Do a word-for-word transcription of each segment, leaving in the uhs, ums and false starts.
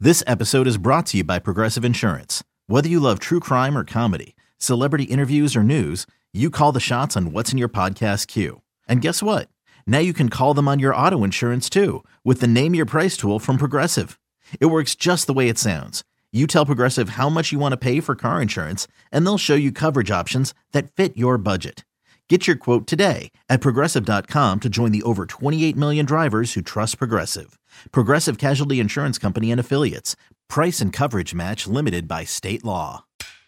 This episode is brought to you by Progressive Insurance. Whether you love true crime or comedy, celebrity interviews or news, you call the shots on what's in your podcast queue. And guess what? Now you can call them on your auto insurance too with the Name Your Price tool from Progressive. It works just the way it sounds. You tell Progressive how much you want to pay for car insurance, and they'll show you coverage options that fit your budget. Get your quote today at Progressive dot com to join the over twenty-eight million drivers who trust Progressive. Progressive Casualty Insurance Company and Affiliates. Price and coverage match limited by state law.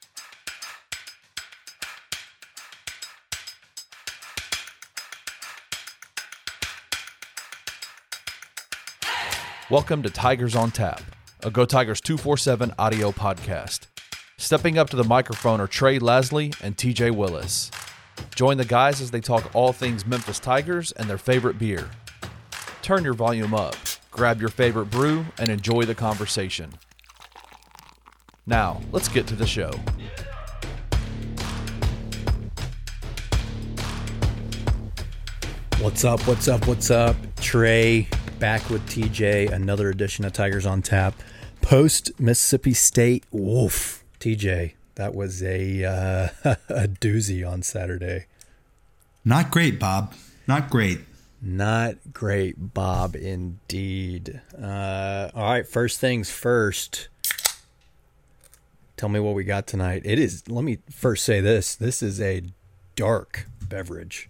Welcome to Tigers on Tap, a Go Tigers two forty-seven audio podcast. Stepping up to the microphone are Trey Lasley and T J Willis. Join the guys as they talk all things Memphis Tigers and their favorite beer. Turn your volume up, grab your favorite brew, and enjoy the conversation. Now, let's get to the show. What's up, what's up, what's up? Trey, back with T J, another edition of Tigers on Tap. Post Mississippi State, woof. T J, that was a, uh, a doozy on Saturday. Not great, Bob. Not great. Not great, Bob, indeed. Uh, all right, first things first. Tell me what we got tonight. It is, let me first say this. This is a dark beverage.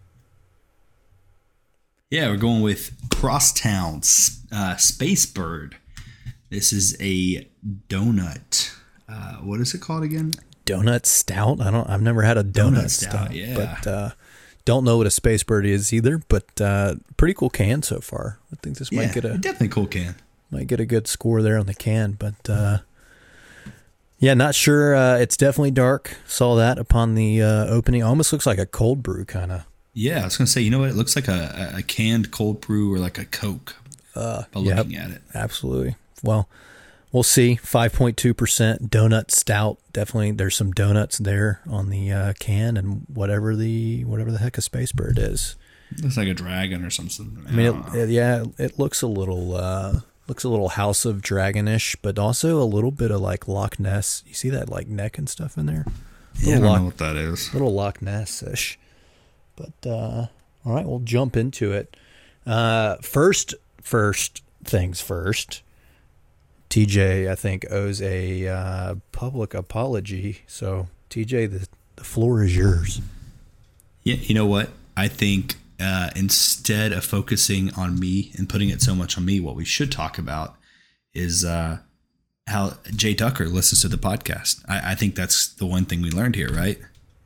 Yeah, we're going with Crosstown uh, Space Bird. This is a donut. Uh, what is it called again? Donut stout. I don't. I've never had a donut, Donut stout, stout. yeah. But uh, don't know what a Space Bird is either. But uh, pretty cool can so far. I think this Yeah, might get a definitely cool can. might get a good score there on the can. But uh, yeah, not sure. Uh, it's definitely dark. Saw that upon the uh, opening. Almost looks like a cold brew kind of. Yeah, I was gonna say, you know what? It looks like a, a canned cold brew or like a Coke. Uh, by yep, looking at it, absolutely. Well, we'll see. five point two percent donut stout. Definitely, there's some donuts there on the uh, can, and whatever the whatever the heck a Space Bird is. looks like a dragon or something. I mean, it, it, yeah, it looks a little uh, looks a little House of Dragonish, but also a little bit of like Loch Ness. You see that like neck and stuff in there? Yeah, I don't Loch, know what that is. Little Loch Ness-ish. But uh, all right, we'll jump into it. Uh, first, first things first. T J, I think, owes a uh, public apology. So, T J, the, the floor is yours. Yeah, you know what? I think uh, instead of focusing on me and putting it so much on me, what we should talk about is uh, how Jay Tucker listens to the podcast. I, I think that's the one thing we learned here, right?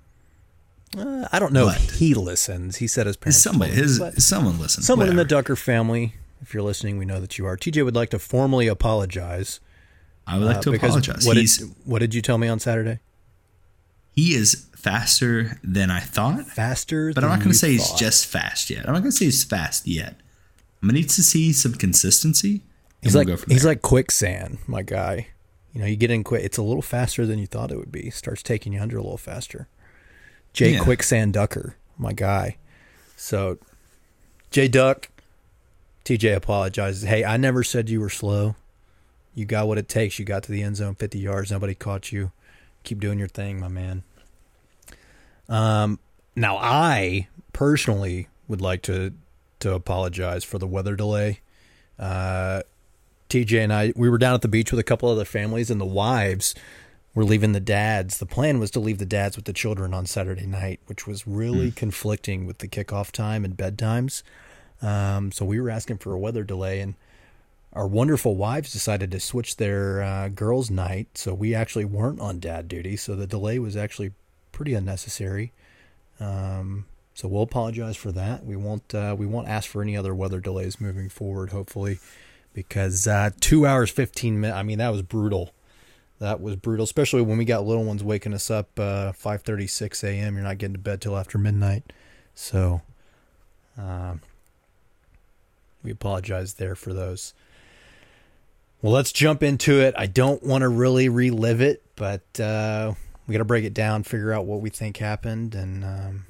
Uh, I don't know But if he listens. He said his parents. Somebody, told him, his, but someone listens. someone in the whatever. Tucker family. If you're listening, we know that you are. T J would like to formally apologize. I would like uh, to because apologize. What He's did, what did you tell me on Saturday? he is faster than I thought, Faster, but than I'm not going you to say he's thought. just fast yet. I'm not going to say he's fast yet. I'm going to need to see some consistency. He's and like we'll go from he's there. like quicksand, my guy. You know, you get in quick. It's a little faster than you thought it would be. Starts taking you under a little faster. Jay Yeah. Quicksand Ducker, my guy. So, Jay Duck, T J apologizes. Hey, I never said you were slow. You got what it takes. You got to the end zone, fifty yards. Nobody caught you. Keep doing your thing, my man. Um, now I personally would like to to apologize for the weather delay. Uh, T J and I, we were down at the beach with a couple other families, and the wives were leaving the dads. The plan was to leave the dads with the children on Saturday night, which was really mm. conflicting with the kickoff time and bedtimes. Um, so we were asking for a weather delay, and our wonderful wives decided to switch their uh, girls' night, so we actually weren't on dad duty. So the delay was actually pretty unnecessary. Um, so we'll apologize for that. We won't uh, we won't ask for any other weather delays moving forward, hopefully, because uh, two hours fifteen minutes. I mean, that was brutal. That was brutal, especially when we got little ones waking us up uh, five thirty-six a.m. You're not getting to bed till after midnight, so um, we apologize there for those. Well, let's jump into it. I don't want to really relive it, but uh, we got to break it down, figure out what we think happened, and um,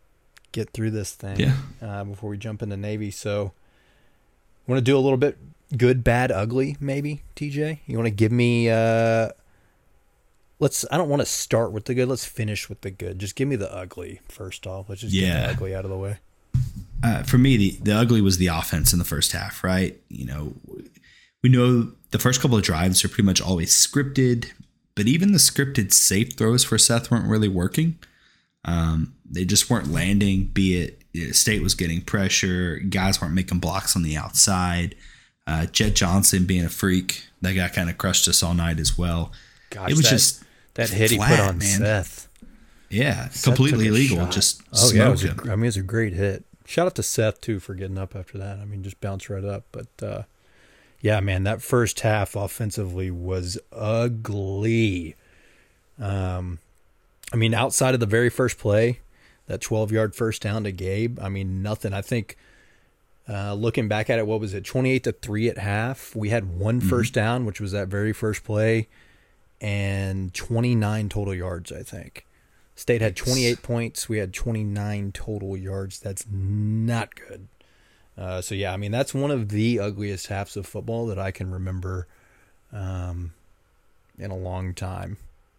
get through this thing yeah. uh, before we jump into Navy. So, I want to do a little bit good, bad, ugly, maybe, T J? You want to give me, uh, let's, I don't want to start with the good. Let's finish with the good. Just give me the ugly first off. Let's just yeah. get the ugly out of the way. Uh, for me, the, the ugly was the offense in the first half, right? You know, we know the first couple of drives are pretty much always scripted, but even the scripted safe throws for Seth weren't really working. Um, they just weren't landing, be it you know, State was getting pressure, guys weren't making blocks on the outside. Uh, Jet Johnson being a freak, that guy kind of crushed us all night as well. Gosh, it was that, just that hit flat, he put on man. Seth. Yeah, Seth completely took a illegal. shot. Just oh yeah, it was smoked a, him. I mean, it was a great hit. Shout out to Seth too for getting up after that. I mean, just bounced right up. But uh, yeah, man, that first half offensively was ugly. Um, I mean, outside of the very first play, that twelve-yard first down to Gabe, I mean, nothing. I think uh, looking back at it, what was it, twenty-eight to three at half? We had one mm-hmm. first down, which was that very first play, and twenty-nine total yards, I think. State had twenty-eight points. We had twenty-nine total yards. That's not good. Uh, so, yeah, I mean, that's one of the ugliest halves of football that I can remember um, in a long time.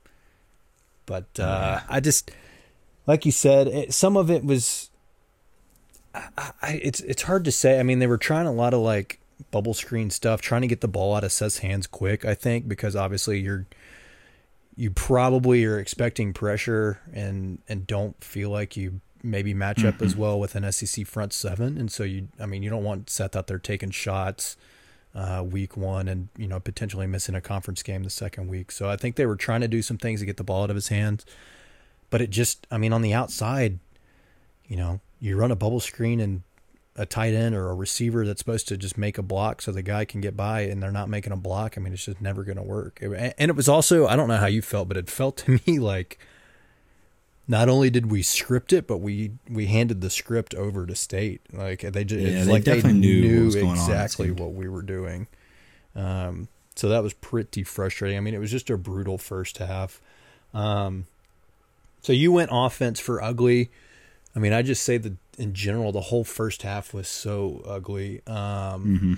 But uh, I just, like you said, it, some of it was, I, I, it's it's hard to say. I mean, they were trying a lot of, like, bubble screen stuff, trying to get the ball out of Seth's hands quick, I think, because obviously you're, you probably are expecting pressure and, and don't feel like you maybe match mm-hmm. up as well with an S E C front seven. And so, you, I mean, you don't want Seth out there taking shots uh, week one and, you know, potentially missing a conference game the second week. So I think they were trying to do some things to get the ball out of his hands. But it just, I mean, on the outside, you know, you run a bubble screen and a tight end or a receiver that's supposed to just make a block so the guy can get by and they're not making a block. I mean, it's just never going to work. And it was also, I don't know how you felt, but it felt to me like not only did we script it, but we, we handed the script over to State. Like they just, yeah, it's they like definitely they knew, knew what was going exactly on, what we were doing. Um, so that was pretty frustrating. I mean, it was just a brutal first half. Um, so you went offense for ugly. I mean, I just say that in general, the whole first half was so ugly. Um, mm-hmm.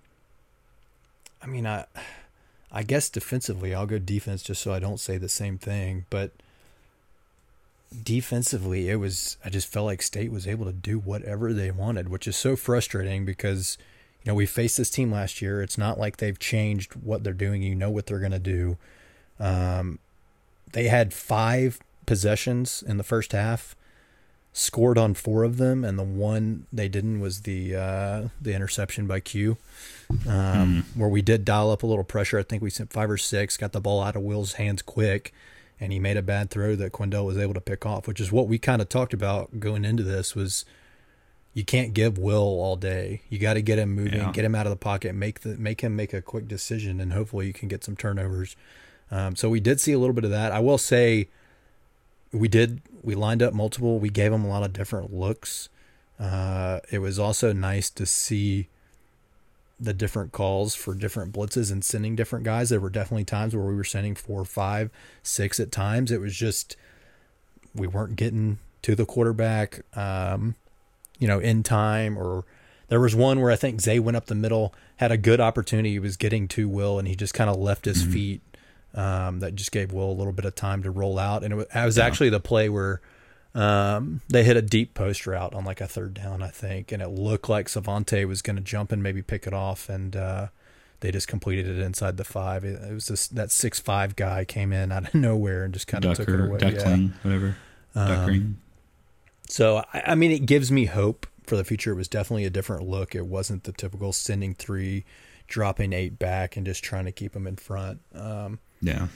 I mean, I, I guess defensively, I'll go defense just so I don't say the same thing. But defensively, it was, I just felt like State was able to do whatever they wanted, which is so frustrating because, you know, we faced this team last year. It's not like they've changed what they're doing. You know what they're going to do. Um, they had five possessions in the first half, scored on four of them, and the one they didn't was the uh, the interception by Q, um, mm. where we did dial up a little pressure. I think we sent five or six, got the ball out of Will's hands quick, and he made a bad throw that Quindell was able to pick off, which is what we kind of talked about going into this was you can't give Will all day. You got to get him moving, yeah. get him out of the pocket, make the make him make a quick decision, and hopefully you can get some turnovers. Um, so we did see a little bit of that. I will say we did we lined up multiple. We gave them a lot of different looks. Uh, it was also nice to see the different calls for different blitzes and sending different guys. There were definitely times where we were sending four, five, six at times. It was just we weren't getting to the quarterback, um, you know, in time. Or there was one where I think Zay went up the middle, had a good opportunity. He was getting to Will, and he just kind of left his mm-hmm. feet. Um, that just gave Will a little bit of time to roll out. And it was, it was yeah. actually the play where um, they hit a deep post route on like a third down, I think. And it looked like Savante was going to jump and maybe pick it off. And uh, they just completed it inside the five. It, it was this, that six five guy came in out of nowhere and just kind of took it away. Duckling, yeah. whatever. Duckring. Um, so, I, I mean, it gives me hope for the future. It was definitely a different look. It wasn't the typical sending three, dropping eight back and just trying to keep them in front. Um, Yeah.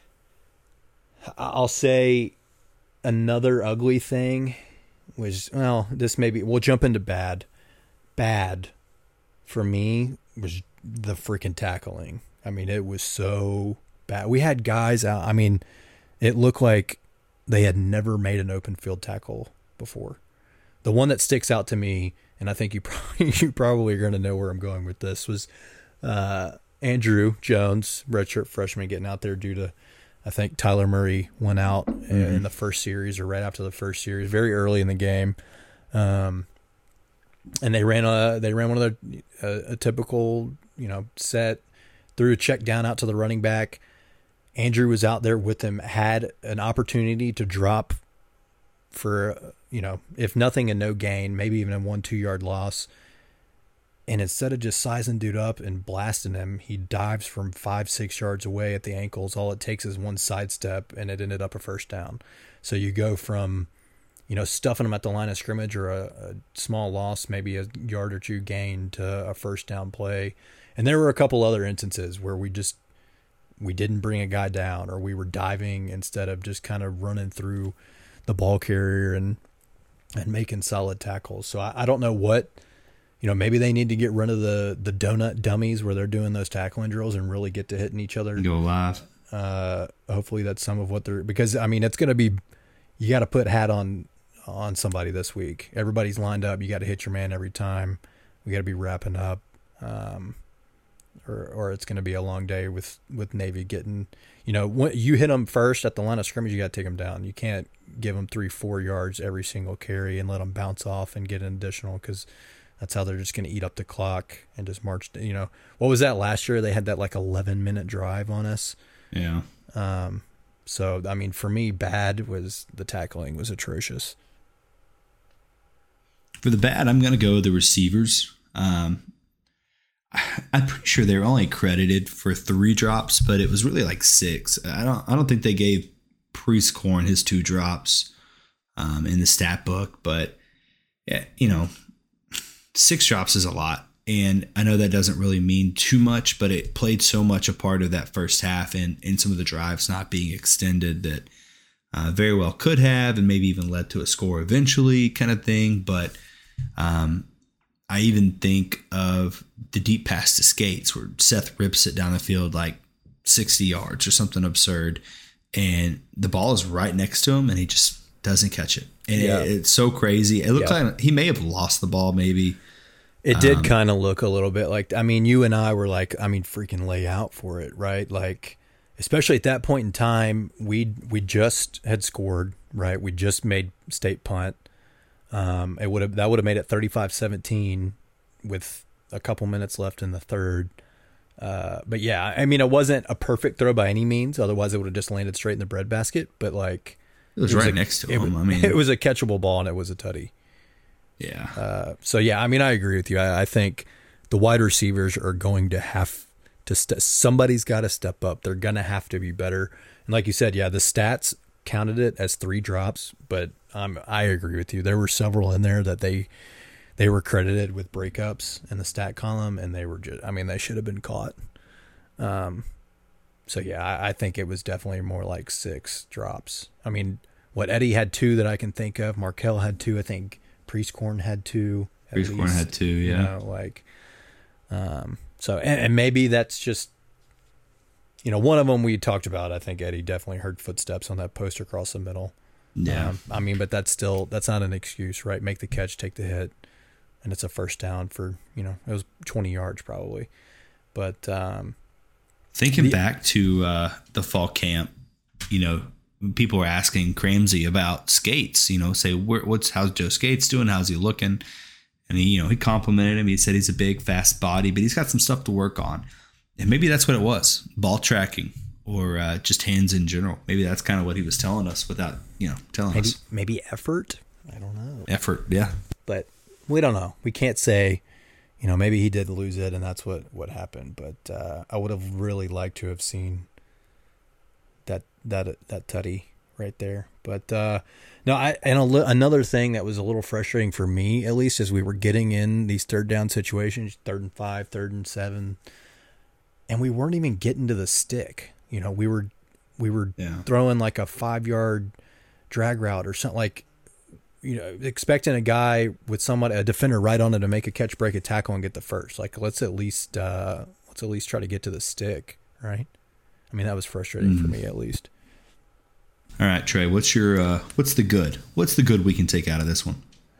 I'll say another ugly thing was, well, this maybe, we'll jump into bad. Bad for me was the freaking tackling. I mean, it was so bad. We had guys out. I mean, it looked like they had never made an open field tackle before. The one that sticks out to me, and I think you probably, you probably are going to know where I'm going with this, was, uh, Andrew Jones, redshirt freshman, getting out there due to, I think Tyler Murray went out mm-hmm. in the first series or right after the first series, very early in the game, um, and they ran a they ran one of their a, a typical you know, set, threw a check down out to the running back. Andrew was out there with him, had an opportunity to drop for, you know, if nothing, a no gain, maybe even a one, two yard loss. And instead of just sizing dude up and blasting him, he dives from five, six yards away at the ankles. All it takes is one sidestep, and it ended up a first down. So you go from, you know, stuffing him at the line of scrimmage or a, a small loss, maybe a yard or two gain, to a first down play. And there were a couple other instances where we just, we didn't bring a guy down, or we were diving instead of just kind of running through the ball carrier and, and making solid tackles. So I, I don't know what, you know, maybe they need to get rid of the, the donut dummies where they're doing those tackling drills and really get to hitting each other. Go live. Uh, hopefully that's some of what they're, because I mean, it's going to be, you got to put hat on, on somebody this week. Everybody's lined up. You got to hit your man every time. We got to be wrapping up. Um, or, or it's going to be a long day with, with Navy getting, you know, when you hit them first at the line of scrimmage, you got to take them down. You can't give them three, four yards every single carry and let them bounce off and get an additional, because that's how they're just going to eat up the clock and just march. You know, what was that last year? They had that like eleven minute drive on us. Yeah. Um, so, I mean, for me, bad was the tackling was atrocious. For the bad, I'm going to go the receivers. Um, I'm pretty sure they were only credited for three drops, but it was really like six. I don't. I don't think they gave Prieskorn his two drops um, in the stat book, but yeah, you know, six drops is a lot, and I know that doesn't really mean too much, but it played so much a part of that first half and in some of the drives not being extended that uh, very well could have, and maybe even led to a score eventually, kind of thing. But um, I even think of the deep pass to Skates where Seth rips it down the field like sixty yards or something absurd, and the ball is right next to him and he just doesn't catch it. And yeah. it, it's so crazy. It looked yeah. like he may have lost the ball maybe. It did um, kind of look a little bit like, I mean, you and I were like, I mean, freaking lay out for it, right? Like, especially at that point in time, we we just had scored, right? We just made state punt. Um, it would have that would have made it thirty-five seventeen with a couple minutes left in the third. Uh, but yeah, I mean, it wasn't a perfect throw by any means. Otherwise, it would have just landed straight in the breadbasket. But like, it was, it was right a, next to him. It, I mean, it was a catchable ball and it was a tutty. Yeah. Uh, so yeah, I mean, I agree with you. I, I think the wide receivers are going to have to. St- somebody's got to step up. They're gonna have to be better. And like you said, yeah, the stats counted it as three drops, but um, I agree with you. There were several in there that they they were credited with breakups in the stat column, and they were just. I mean, they should have been caught. Um. So yeah, I, I think it was definitely more like six drops. I mean, what Eddie had two that I can think of. Markel had two. I think Prieskorn had two. Prieskorn had two, yeah. You know, like, um, so, and, and maybe that's just, you know, one of them we talked about. I think Eddie definitely heard footsteps on that post across the middle. Yeah. Um, I mean, but that's still, that's not an excuse, right? Make the catch, take the hit, and it's a first down for, you know, it was twenty yards probably. But, um, thinking the, back to uh, the fall camp, you know, people were asking Cramsey about Skates, you know, say, Where, what's how's Joe Skates doing? How's he looking? And he, you know, he complimented him. He said he's a big, fast body, but he's got some stuff to work on. And maybe that's what it was, ball tracking or uh, just hands in general. Maybe that's kind of what he was telling us without, you know, telling maybe, us. Maybe effort. I don't know. Effort, yeah. But we don't know. We can't say, you know, maybe he did lose it and that's what, what happened. But uh, I would have really liked to have seen that that that tutty right there. But uh, no, I and a li- another thing that was a little frustrating for me, at least, as we were getting in these third down situations, third and five, third and seven, and we weren't even getting to the stick. You know, we were we were yeah. throwing like a five yard drag route or something, like, you know, expecting a guy with someone, a defender right on it to make a catch, break a tackle, and get the first. Like, let's at least uh, let's at least try to get to the stick, right? I mean, that was frustrating mm. for me, at least. All right, Trey, what's your uh, what's the good? What's the good we can take out of this one?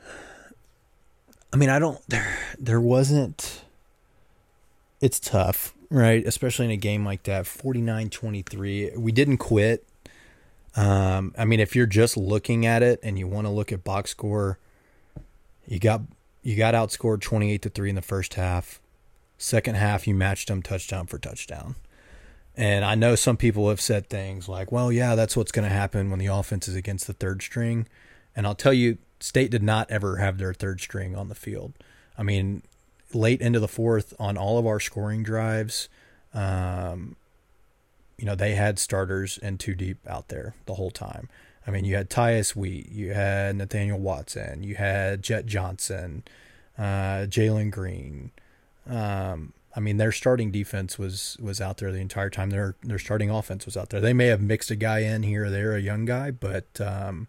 I mean, I don't there there wasn't it's tough, right? Especially in a game like that, forty-nine twenty-three. We didn't quit. Um, I mean, if you're just looking at it and you want to look at box score, you got you got outscored twenty-eight to three in the first half. Second half, you matched them touchdown for touchdown. And I know some people have said things like, well, yeah, that's what's going to happen when the offense is against the third string. And I'll tell you, State did not ever have their third string on the field. I mean, late into the fourth on all of our scoring drives, um, you know, they had starters and two deep out there the whole time. I mean, you had Tyus Wheat, you had Nathaniel Watson, you had Jet Johnson, uh, Jalen Green. Um, I mean, their starting defense was was out there the entire time. Their their starting offense was out there. They may have mixed a guy in here or there, a young guy, but um,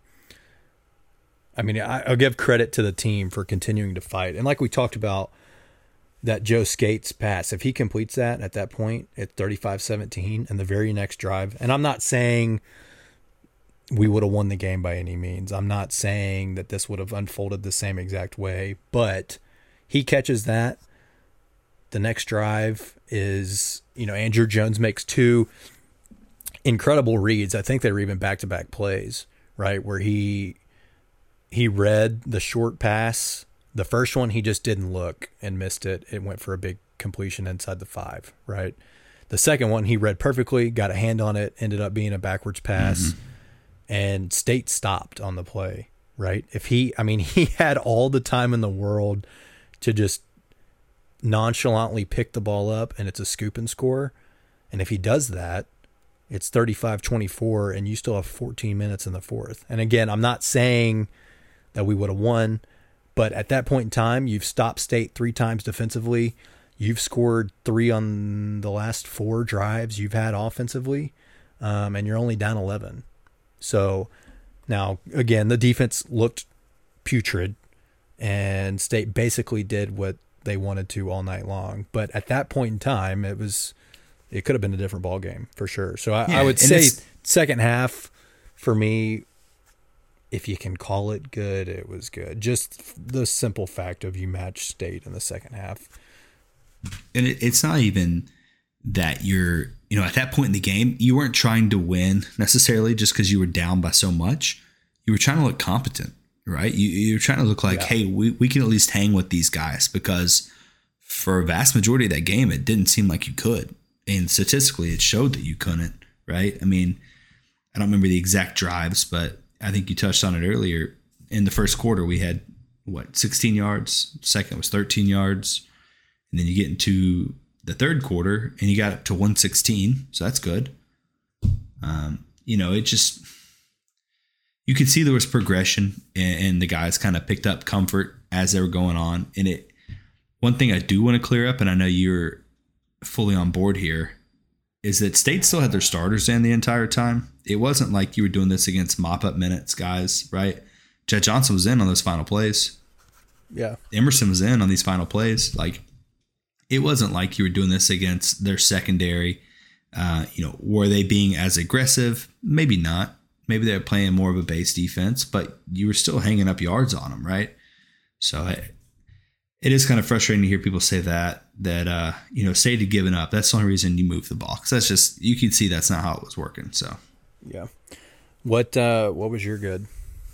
I mean, I, I'll give credit to the team for continuing to fight. And like we talked about, that Joe Skates pass, if he completes that at that point at thirty-five seventeen and the very next drive, and I'm not saying we would have won the game by any means. I'm not saying that this would have unfolded the same exact way, but he catches that. The next drive is, you know, Andrew Jones makes two incredible reads. I think they were even back-to-back plays, right, where he he read the short pass. The first one, he just didn't look and missed it. It went for a big completion inside the five, right? The second one, he read perfectly, got a hand on it, ended up being a backwards pass, mm-hmm. and State stopped on the play, right? If he, I mean, he had all the time in the world to just nonchalantly pick the ball up and it's a scoop and score. And if he does that, it's thirty-five twenty-four and you still have fourteen minutes in the fourth. And again, I'm not saying that we would have won, but at that point in time, you've stopped State three times defensively. You've scored three on the last four drives you've had offensively, um, and you're only down eleven. So now, again, the defense looked putrid, and State basically did what they wanted to all night long. But at that point in time, it was it could have been a different ball game for sure. So I, yeah, I would say second half for me, if you can call it good, it was good. Just the simple fact of you match State in the second half. And it, it's not even that you're, you know, at that point in the game, you weren't trying to win necessarily just because you were down by so much. You were trying to look competent, right? You, you're trying to look like, yeah. hey, we, we can at least hang with these guys, because for a vast majority of that game, it didn't seem like you could. And statistically, it showed that you couldn't, right? I mean, I don't remember the exact drives, but I think you touched on it earlier. In the first quarter, we had, what, sixteen yards. Second was thirteen yards. And then you get into the third quarter, and you got up to one sixteen. So that's good. Um, you know, it just, you could see there was progression, and, and the guys kind of picked up comfort as they were going on. And it, one thing I do want to clear up, and I know you're fully on board here, is that State still had their starters in the entire time. It wasn't like you were doing this against mop-up minutes guys, right? Jet Johnson was in on those final plays. Yeah. Emerson was in on these final plays. Like, it wasn't like you were doing this against their secondary. Uh, you know, were they being as aggressive? Maybe not. Maybe they were playing more of a base defense, but you were still hanging up yards on them, right? So it, it is kind of frustrating to hear people say that, that, uh, you know, State had given up. That's the only reason you moved the ball. Because that's just, you can see that's not how it was working. So, yeah. What, uh, what was your good?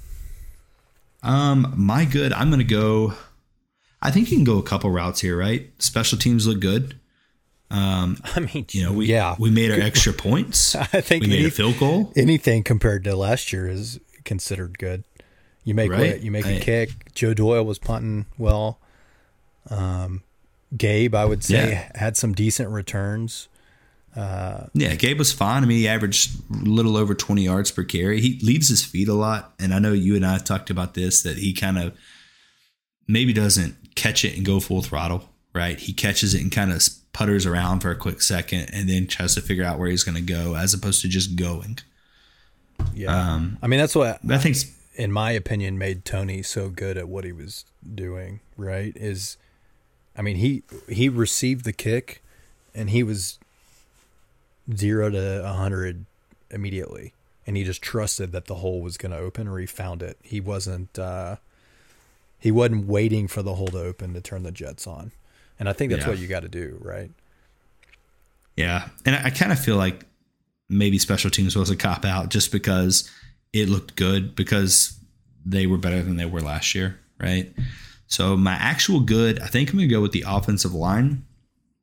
Um, my good, I'm going to go, I think you can go a couple routes here, right? Special teams look good. Um, I mean, you know, we, yeah. we made our extra points. I think we made any, a field goal. Anything compared to last year is considered good. You make right. what, you make I, a kick. Joe Doyle was punting well. Um, Gabe, I would say, yeah. had some decent returns. Uh, yeah, Gabe was fine. I mean, he averaged a little over twenty yards per carry. He leaves his feet a lot. And I know you and I have talked about this, that he kind of maybe doesn't catch it and go full throttle, right? He catches it and kind of putters around for a quick second and then tries to figure out where he's going to go, as opposed to just going. Yeah. Um, I mean, that's what I think, in my opinion, made Tony so good at what he was doing, right? Is, I mean, he, he received the kick and he was zero to a hundred immediately. And he just trusted that the hole was going to open, or he found it. He wasn't, uh, he wasn't waiting for the hole to open to turn the Jets on. And I think that's yeah. what you got to do, right? Yeah. And I, I kind of feel like maybe special teams was a cop out just because it looked good, because they were better than they were last year, right? So my actual good, I think I'm going to go with the offensive line.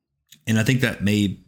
And I think that may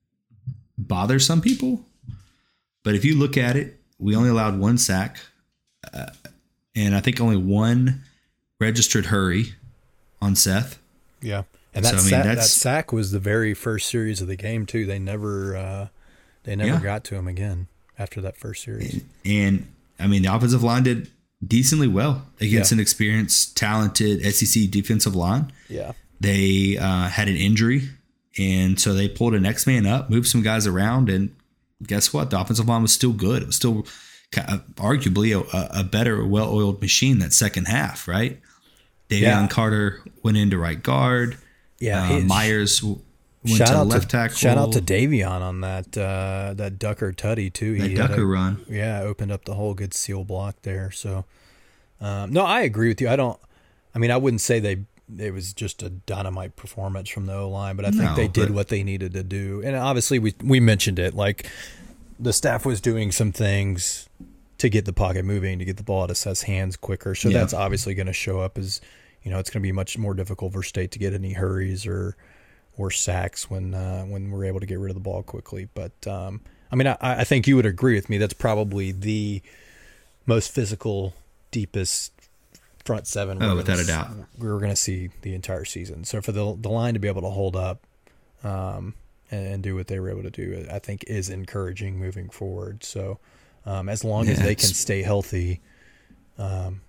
bother some people. But if you look at it, we only allowed one sack. Uh, and I think only one registered hurry on Seth. Yeah. And that, so, I mean, sack, that's, that sack was the very first series of the game, too. They never uh, they never yeah. got to him again after that first series. And, and, I mean, the offensive line did decently well against yeah. an experienced, talented S E C defensive line. Yeah. They uh, had an injury, and so they pulled a next man up, moved some guys around, and guess what? The offensive line was still good. It was still kind of, arguably a, a better, well-oiled machine that second half, right? Davion yeah. Carter went into right guard. Yeah, uh, Myers went shout to out left to, tackle. Shout out to Davion on that uh, that Ducker tutty too. That He Ducker a, run, yeah, opened up the whole good seal block there. So, um, no, I agree with you. I don't. I mean, I wouldn't say they. It was just a dynamite performance from the O line, but I think no, they did but, what they needed to do. And obviously, we we mentioned it. Like the staff was doing some things to get the pocket moving, to get the ball out of Seth's hands quicker. So yeah. that's obviously going to show up as, you know, it's going to be much more difficult for State to get any hurries or. or sacks when uh, when we're able to get rid of the ball quickly. But, um, I mean, I, I think you would agree with me. That's probably the most physical, deepest front seven. Oh, without a doubt. We're going to see the entire season. So for the the line to be able to hold up um, and, and do what they were able to do, I think is encouraging moving forward. So um, as long yeah, as they can stay healthy, um,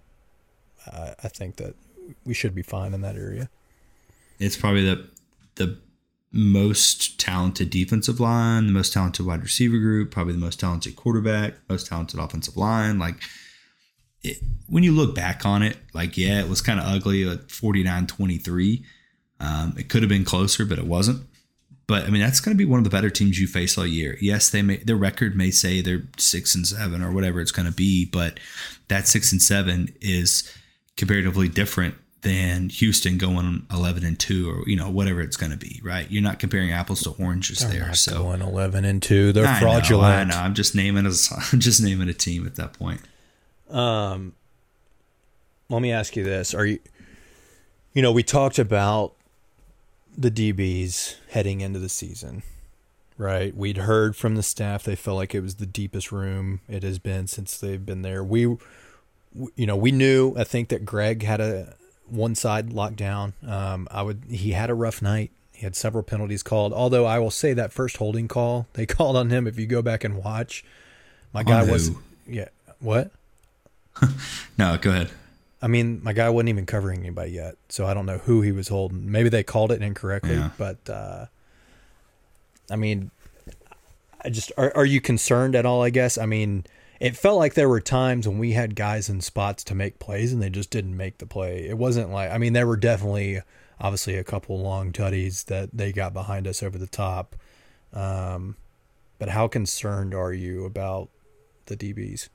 I, I think that we should be fine in that area. It's probably the the most talented defensive line, the most talented wide receiver group, probably the most talented quarterback, most talented offensive line. Like it, when you look back on it, like, yeah, it was kind of ugly at forty-nine twenty-three. Um, it could have been closer, but it wasn't. But I mean, that's going to be one of the better teams you face all year. Yes, they may, their record may say they're six and seven or whatever it's going to be, but that six and seven is comparatively different than Houston going eleven and two or, you know, whatever it's going to be, right? You're not comparing apples to oranges They're there. not So going eleven and two. They're I fraudulent. Know, I know. I'm just naming a, I'm just naming a team at that point. Um, let me ask you this: Are you, you know, we talked about the D Bs heading into the season, right? We'd heard from the staff they felt like it was the deepest room it has been since they've been there. We, you know, we knew. I think that Greg had a one side locked down. Um, I would. He had a rough night. He had several penalties called. Although I will say that first holding call they called on him. If you go back and watch, my guy was. Yeah. What? No, go ahead. I mean, my guy wasn't even covering anybody yet, so I don't know who he was holding. Maybe they called it incorrectly, Yeah. but uh, I mean, I just are, are you concerned at all? I guess. I mean, it felt like there were times when we had guys in spots to make plays and they just didn't make the play. It wasn't like, I mean, there were definitely, obviously, a couple long tutties that they got behind us over the top. Um, but how concerned are you about the D Bs?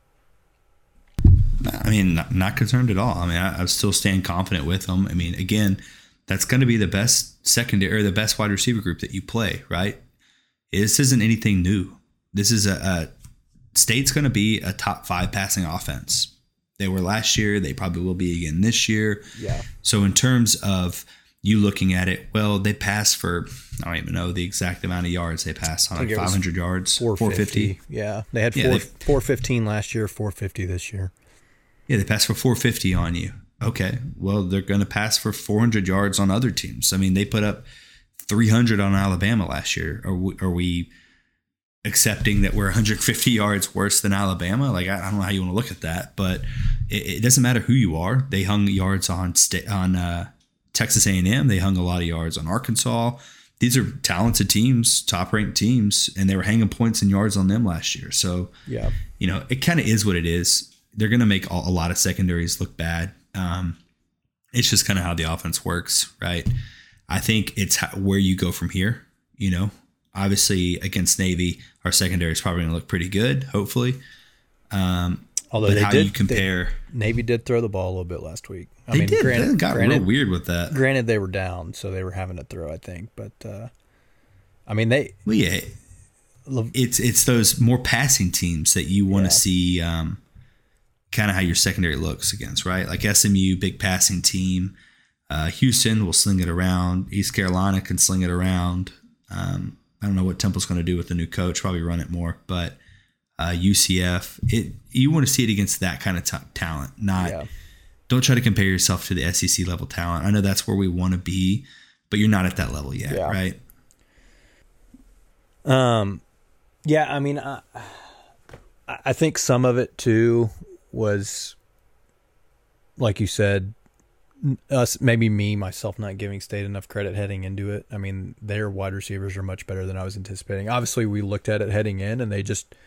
I mean, not, not concerned at all. I mean, I, I still stand confident with them. I mean, again, that's going to be the best secondary or the best wide receiver group that you play, right? This isn't anything new. This is a, a State's going to be a top five passing offense. They were last year. They probably will be again this year. Yeah. So in terms of you looking at it, well, they passed for, I don't even know the exact amount of yards they passed on, like five hundred yards, four fifty. Yeah. They had Yeah, four, four fifteen last year, four fifty this year. Yeah, they passed for four fifty on you. Okay, well, they're going to pass for four hundred yards on other teams. I mean, they put up three hundred on Alabama last year. Are we, are we accepting that we're one hundred fifty yards worse than Alabama? Like, I, I don't know how you want to look at that, but it, it doesn't matter who you are. They hung yards on sta- on uh, Texas A and M. They hung a lot of yards on Arkansas. These are talented teams, top-ranked teams, and they were hanging points and yards on them last year. So, yeah, you know, it kind of is what it is. They're going to make all, a lot of secondaries look bad. Um, it's just kind of how the offense works, right? I think it's how, where you go from here. You know, obviously against Navy, our secondary is probably going to look pretty good, hopefully. Um, Although but they how did you compare, they, Navy did throw the ball a little bit last week. I they mean, did. Granted, They got granted, real weird with that. Granted, they were down, so they were having to throw, I think. But uh, I mean, they. Well, yeah, it's it's those more passing teams that you want to Yeah. see. Um, kind of how your secondary looks against, right? Like S M U, big passing team. Uh, Houston will sling it around. East Carolina can sling it around. Um, I don't know what Temple's going to do with the new coach. Probably run it more, but uh, U C F. It you want to see it against that kind of t- talent. Not Yeah. Don't try to compare yourself to the S E C level talent. I know that's where we want to be, but you're not at that level yet, Yeah. right? Um, yeah, I mean, I, I think some of it too was, like you said, us, maybe me, myself, not giving State enough credit heading into it. I mean, their wide receivers are much better than I was anticipating. Obviously, we looked at it heading in, and they just,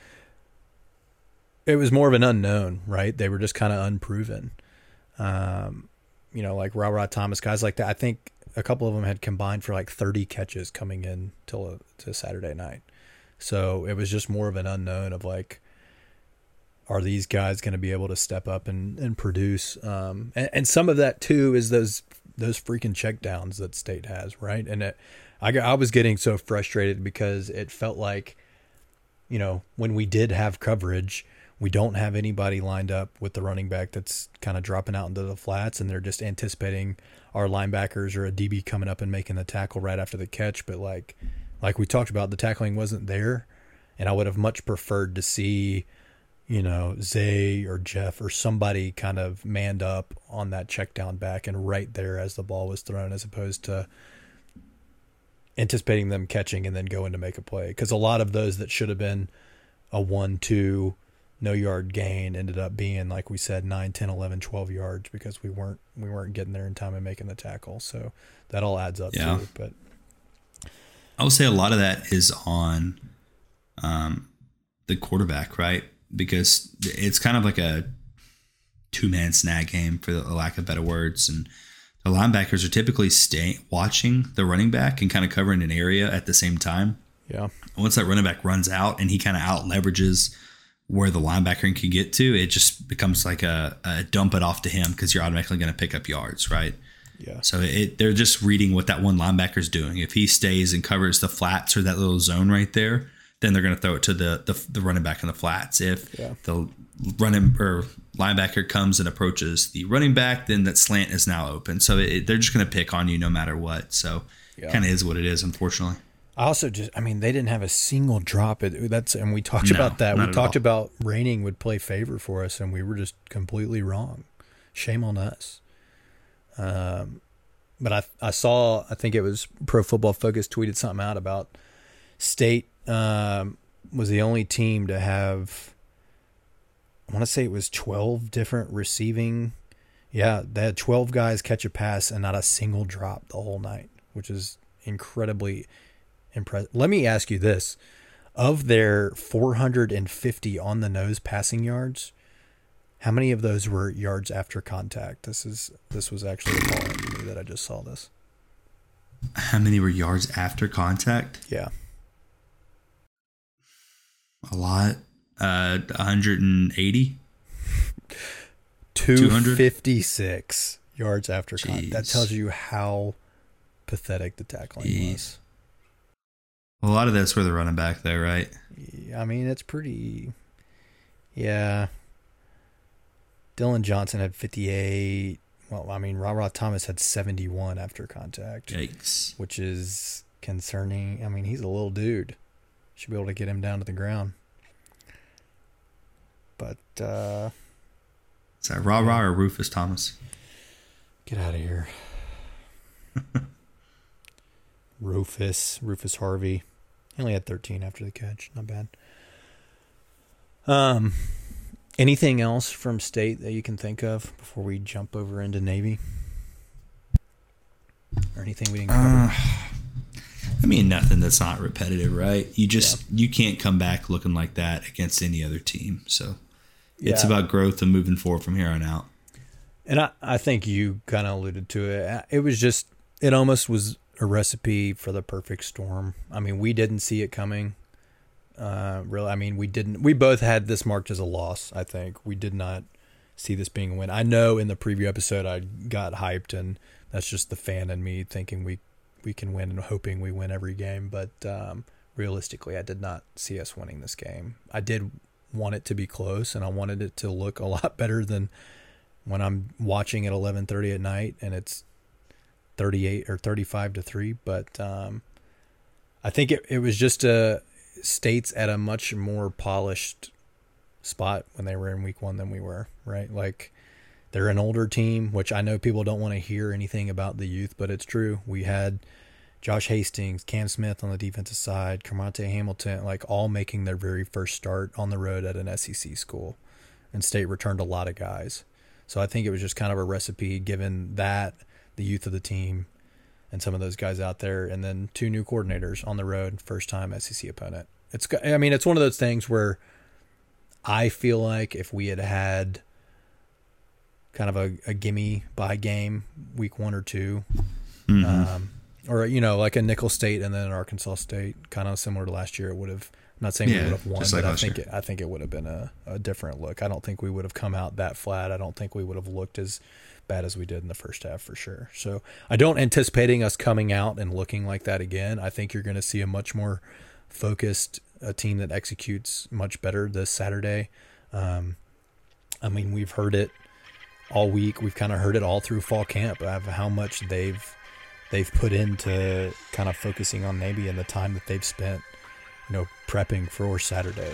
it was more of an unknown, right? They were just kind of unproven. Um, you know, like Ra Ra Thomas, guys like that. I think a couple of them had combined for like thirty catches coming in till to Saturday night. So it was just more of an unknown of like, are these guys going to be able to step up and, and produce? Um, and, and some of that too is those those freaking checkdowns that State has, right? And it, I got, I was getting so frustrated because it felt like, you know, when we did have coverage, we don't have anybody lined up with the running back that's kind of dropping out into the flats, and they're just anticipating our linebackers or a D B coming up and making the tackle right after the catch. But like, like we talked about, the tackling wasn't there, and I would have much preferred to see, you know, Zay or Jeff or somebody kind of manned up on that check down back and right there as the ball was thrown, as opposed to anticipating them catching and then going to make a play. Because a lot of those that should have been a one, two, no yard gain ended up being, like we said, nine, ten, eleven, twelve yards because we weren't we weren't getting there in time and making the tackle. So that all adds up Yeah. too. But I would say a lot of that is on um, the quarterback, right? Because it's kind of like a two-man snag game, for the lack of better words. And the linebackers are typically staying, watching the running back and kind of covering an area at the same time. yeah, Once that running back runs out and he kind of out leverages where the linebacker can get to, it just becomes like a, a dump it off to him because you're automatically going to pick up yards, right? yeah, So it, they're just reading what that one linebacker's doing. If he stays and covers the flats or that little zone right there, then they're going to throw it to the, the the running back in the flats. If Yeah. the running or linebacker comes and approaches the running back, then that slant is now open. So it, they're just going to pick on you no matter what. So Yeah. kind of is what it is, unfortunately. I also just, I mean, they didn't have a single drop. It, that's, and we talked No, about that. We not at talked all. about raining would play favor for us, and we were just completely wrong. Shame on us. Um, but I, I saw, I think it was Pro Football Focus tweeted something out about State um, was the only team to have, I want to say it was twelve different receiving. Yeah, they had twelve guys catch a pass and not a single drop the whole night, which is incredibly impressive. Let me ask you this. Of their four hundred fifty on the nose passing yards, how many of those were yards after contact? This is this was actually appalling to me that I just saw this. How many were yards after contact? Yeah. A lot. Uh, one hundred eighty. two fifty-six yards after contact. That Jeez. tells you how pathetic the tackling Jeez. was. A lot of that's for the running back there, right? I mean, it's pretty. Yeah. Dylan Johnson had fifty-eight. Well, I mean, Ra Ra Thomas had seventy-one after contact, Yikes. which is concerning. I mean, he's a little dude. Should be able to get him down to the ground. But uh, Is that Ra Ra or Rufus Thomas? get out of here. Rufus, Rufus Harvey. He only had thirteen after the catch. Not bad. Um, anything else from State that you can think of before we jump over into Navy? Or anything we didn't cover? Uh, I mean, nothing that's not repetitive, right? You just you can't come back looking like that against any other team. So it's Yeah. about growth and moving forward from here on out. And I, I think you kind of alluded to it. It was just, it almost was a recipe for the perfect storm. I mean, we didn't see it coming. Uh, really, I mean, we didn't. We both had this marked as a loss. I think we did not see this being a win. I know in the preview episode I got hyped, and that's just the fan in me thinking we we can win and hoping we win every game. But um, realistically, I did not see us winning this game. I did want it to be close, and I wanted it to look a lot better than when I'm watching at eleven thirty at night and it's thirty-eight or thirty-five to three. But um, I think it, it was just a State's at a much more polished spot when they were in week one than we were, right? Like, they're an older team, which I know people don't want to hear anything about the youth, but it's true. We had Josh Hastings, Cam Smith on the defensive side, Kermonte Hamilton, like all making their very first start on the road at an S E C school. And State returned a lot of guys. So I think it was just kind of a recipe given that, the youth of the team, and some of those guys out there, and then two new coordinators on the road, first time S E C opponent. It's, I mean, it's one of those things where I feel like if we had had kind of a, a gimme by game week one or two, mm-hmm. um, or, you know, like a Nickel State and then an Arkansas State, kind of similar to last year, it would have, I'm not saying yeah, we would have won, like but I think, it, I think it would have been a, a different look. I don't think we would have come out that flat. I don't think we would have looked as bad as we did in the first half for sure. So I don't anticipating us coming out and looking like that again. I think you're going to see a much more focused, a team that executes much better this Saturday. Um, I mean, we've heard it all week. We've kind of heard it all through fall camp of how much they've they've put into kind of focusing on Navy and the time that they've spent, you know, prepping for Saturday.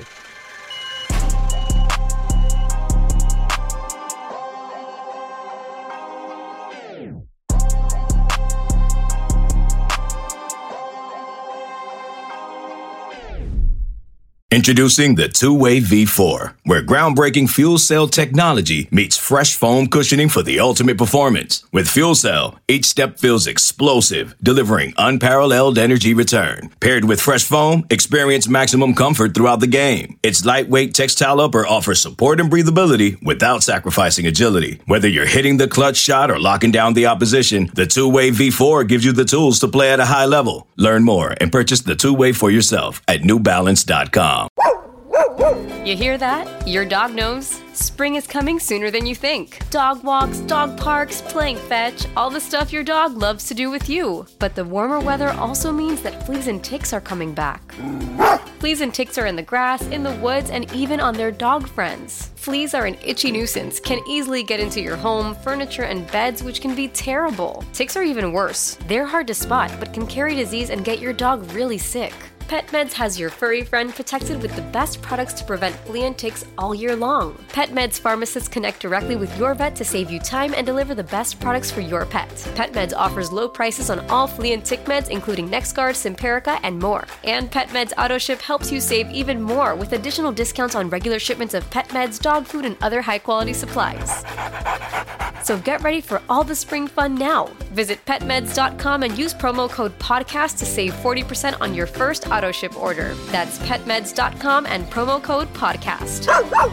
Introducing the two-way V four, where groundbreaking fuel cell technology meets fresh foam cushioning for the ultimate performance. With fuel cell, each step feels explosive, delivering unparalleled energy return. Paired with fresh foam, experience maximum comfort throughout the game. Its lightweight textile upper offers support and breathability without sacrificing agility. Whether you're hitting the clutch shot or locking down the opposition, the two-way V four gives you the tools to play at a high level. Learn more and purchase the two-way for yourself at new balance dot com. You hear that? Your dog knows. Spring is coming sooner than you think. Dog walks, dog parks, playing fetch, all the stuff your dog loves to do with you. But the warmer weather also means that fleas and ticks are coming back. Fleas and ticks are in the grass, in the woods, and even on their dog friends. Fleas are an itchy nuisance, can easily get into your home, furniture, and beds, which can be terrible. Ticks are even worse. They're hard to spot, but can carry disease and get your dog really sick. PetMeds has your furry friend protected with the best products to prevent flea and ticks all year long. PetMeds pharmacists connect directly with your vet to save you time and deliver the best products for your pet. PetMeds offers low prices on all flea and tick meds, including NexGard, Simparica, and more. And PetMeds AutoShip helps you save even more with additional discounts on regular shipments of pet meds, dog food, and other high-quality supplies. So get ready for all the spring fun now. Visit pet meds dot com and use promo code podcast to save forty percent on your first auto ship order. That's pet meds dot com and promo code podcast.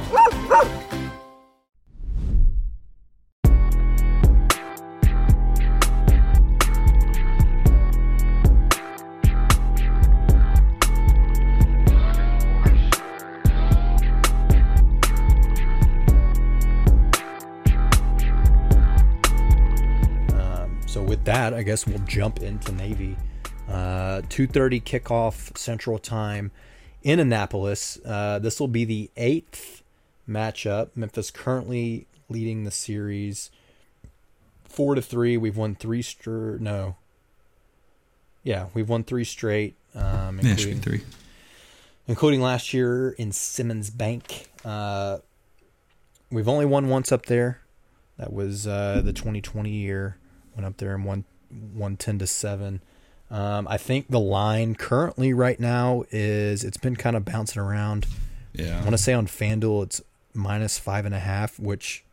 That, I guess we'll jump into Navy. Uh, two thirty kickoff Central Time in Annapolis. Uh, this will be the eighth matchup. Memphis currently leading the series four to three. We've won three straight. No, yeah, we've won three straight, um, including yeah, three, including last year in Simmons Bank. Uh, we've only won once up there. That was uh, the twenty twenty year. Went up there and won one ten to seven. Um, I think the line currently right now is it's been kind of bouncing around. Yeah, I want to say on FanDuel it's minus five and a half, which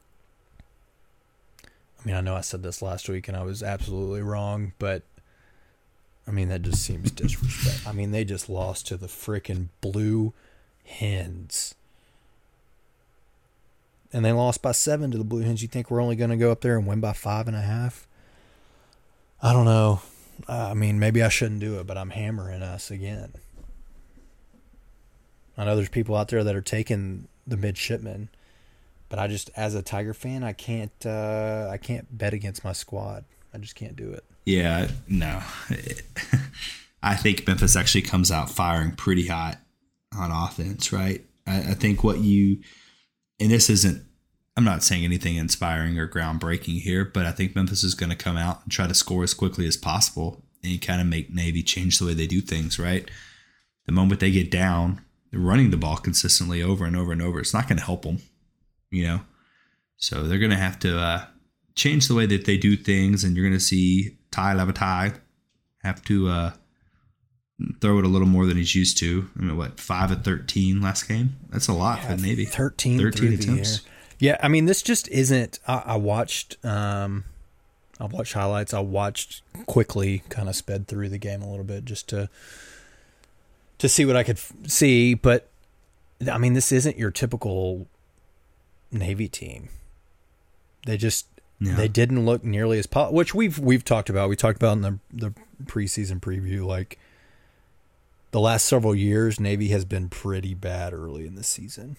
I mean I know I said this last week and I was absolutely wrong, but I mean that just seems disrespect. I mean they just lost to the freaking Blue Hens. And they lost by seven to the Blue Hens. You think we're only going to go up there and win by five and a half? I don't know. I mean, maybe I shouldn't do it, but I'm hammering us again. I know there's people out there that are taking the midshipmen, but I just, as a Tiger fan, I can't. Uh, I can't bet against my squad. I just can't do it. Yeah, no. I think Memphis actually comes out firing pretty hot on offense, right? I, I think what you. And this isn't, I'm not saying anything inspiring or groundbreaking here, but I think Memphis is going to come out and try to score as quickly as possible. and you kind of make Navy change the way they do things, right? The moment they get down, they're running the ball consistently over and over and over. It's not going to help them, you know? So they're going to have to uh, change the way that they do things, and you're going to see Ty Lavatai have to uh, throw it a little more than he's used to. I mean, what, five of thirteen last game? That's a lot yeah, for Navy. thirteen, thirteen attempts. Yeah, I mean, this just isn't. I, I watched. Um, I watched highlights. I watched quickly, kind of sped through the game a little bit just to to see what I could f- see. But I mean, this isn't your typical Navy team. They just yeah. they didn't look nearly as po- which we've we've talked about. We talked about in the the preseason preview, like the last several years, Navy has been pretty bad early in the season.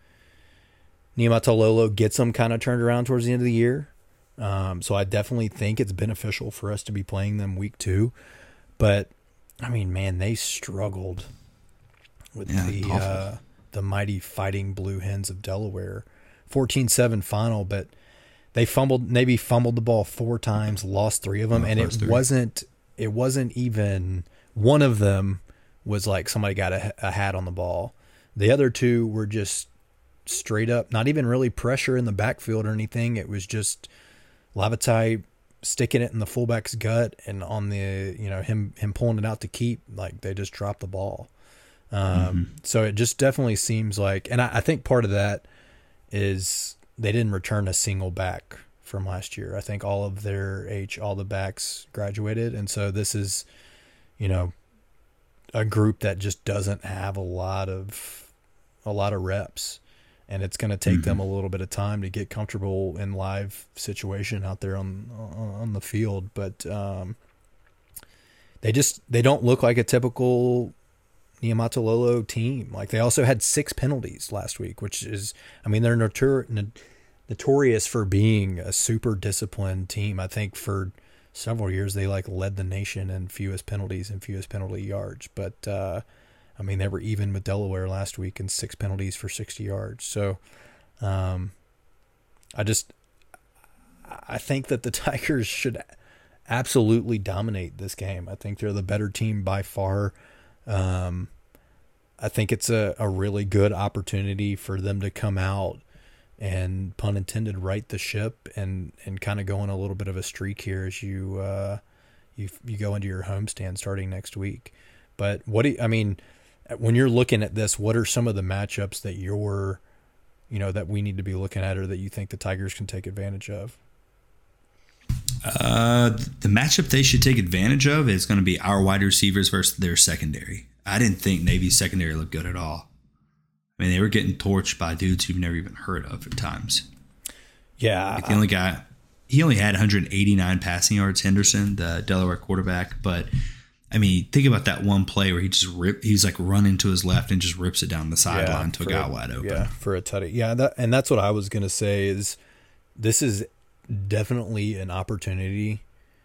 Niumatalolo gets them kind of turned around towards the end of the year. Um, so I definitely think it's beneficial for us to be playing them week two. But, I mean, man, they struggled with yeah, the uh, the mighty Fighting Blue Hens of Delaware. fourteen seven final, but they fumbled, Navy fumbled the ball four times, lost three of them, oh, and it three. wasn't it wasn't even one of them was like somebody got a, a hat on the ball. The other two were just straight up, not even really pressure in the backfield or anything. It was just Lavatai sticking it in the fullback's gut, and on the, you know, him him pulling it out to keep, like they just dropped the ball. Um, mm-hmm. So it just definitely seems like, and I, I think part of that is they didn't return a single back from last year. I think all of their H, all the backs graduated, and so this is, you know, a group that just doesn't have a lot of a lot of reps. And it's going to take mm-hmm. them a little bit of time to get comfortable in live situation out there on on the field. But um, they just they don't look like a typical Niumatalolo team. Like, they also had six penalties last week, which is, I mean, they're notor- notorious for being a super disciplined team. I think for several years they like led the nation in fewest penalties and fewest penalty yards. But uh, I mean, they were even with Delaware last week in six penalties for sixty yards. So um, I just, I think that the Tigers should absolutely dominate this game. I think they're the better team by far. Um, I think it's a, a really good opportunity for them to come out and, pun intended, right the ship and, and kind of go on a little bit of a streak here as you, uh, you, you go into your homestand starting next week. But what do you, I mean, when you're looking at this, what are some of the matchups that you're, you know, that we need to be looking at, or that you think the Tigers can take advantage of? Uh, the matchup they should take advantage of is going to be our wide receivers versus their secondary. I didn't think Navy's secondary looked good at all. I mean, they were getting torched by dudes you've never even heard of at times. Yeah. Like the only guy, he only had one hundred eighty-nine passing yards, Henderson, the Delaware quarterback, but I mean, think about that one play where he just rip. He's like running to his left and just rips it down the sideline yeah, to a guy wide open. Yeah, for a tutty. Yeah, that, and that's what I was gonna say. Is this is definitely an opportunity